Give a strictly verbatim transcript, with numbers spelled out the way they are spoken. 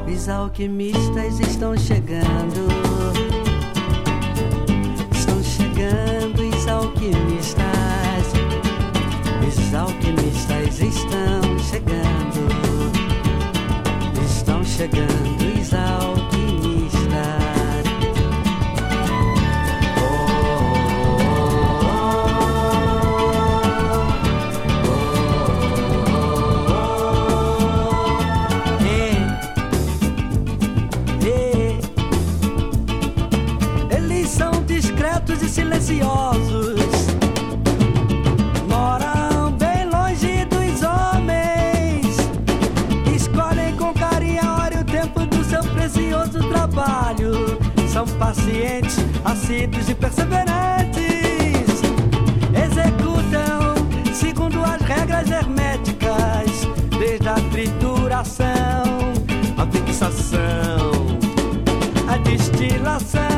Os alquimistas estão chegando. Estão chegando os alquimistas. Os alquimistas estão chegando. Estão chegando os alquimistas. Silenciosos, moram bem longe dos homens, escolhem com carinho a hora e o tempo do seu precioso trabalho. São pacientes, assíduos e perseverantes, executam segundo as regras herméticas, desde a trituração, a fixação, a destilação,